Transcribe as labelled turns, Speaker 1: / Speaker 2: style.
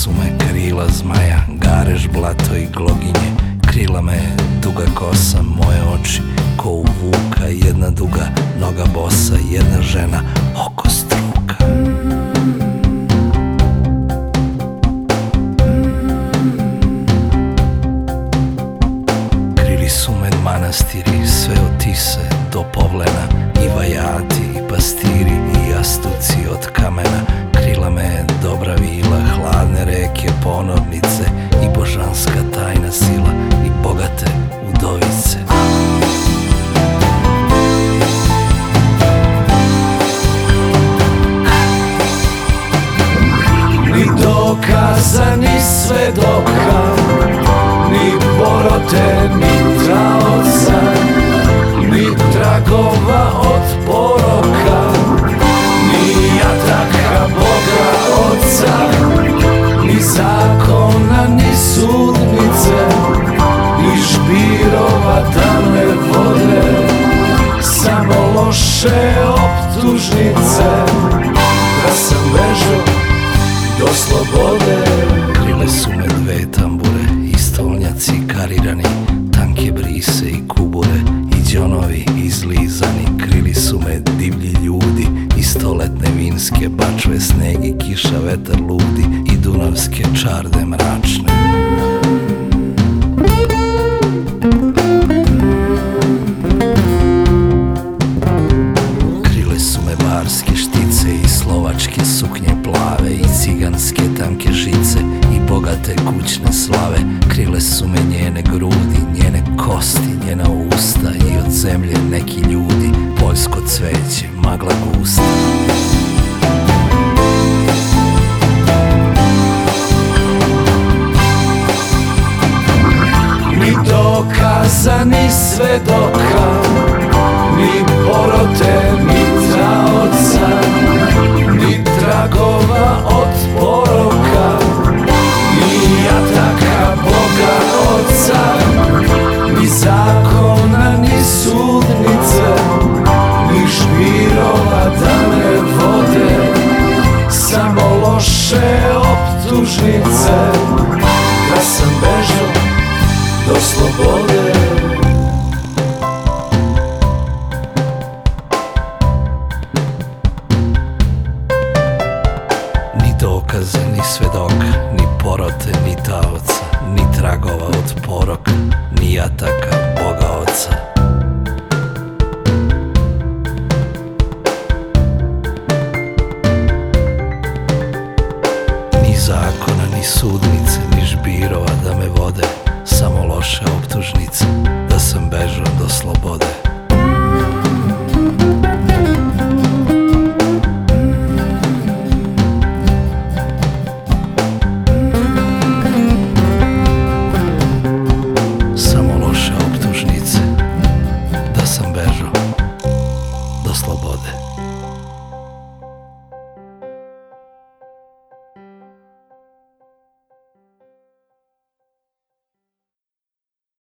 Speaker 1: su me krila zmaja, garež, blato i gloginje. Krila me duga kosa, moje oči ko u vuka. Jedna duga noga bosa, jedna žena oko struka. Krili su me manastiri, sve od Tise do Povlena, i vajati, i pastiri, i jastuci od kamena. Krila me dobra vila, hladne reke, ponornice, i božanska tajna sila, i bogate udovice. Ni dokaza, ni svedoka, ni porote, ni traoca, ni tragova od poroka, ni jataka Boga Oca, ni zakona, ni sudnice, ni žbirova tamne vode, samo loše optužnice, da sam bežao do slobode. Krile su me dve tambure i stolnjaci karirani, tanke brise i kubure, i đonovi izlizani. Krili su me divlji ljudi i stoletne vinske bačve, sneg i kiša, vetar ludi i dunavske čarde mračne. Krile su me barske štice i slovačke suknje plave, i ciganske tanke žice, i bogate kućne slave. Krile su me njene grudi, njene kosti, njena usta, i od zemlje neki ljudi, poljsko cveće, magla gusta. Ni dokaza, ni svedoka, ni porote, ni traoca, ni tragova od poroka, ni jataka Boga Oca, ni zakona, ni sudnice, ni žbirova tamne vode, samo loše optužnice, da sam bežao do slobode. Ni dokaze, ni svedoka, ni porote, ni taoca, ni tragova od poroka, ni jataka Boga Oca. Ni zakona, ni sudnice, ni žbirova da me vode, samo loše optužnice, da sam bežao do slobode. Samo loše optužnice, da sam bežao do slobode.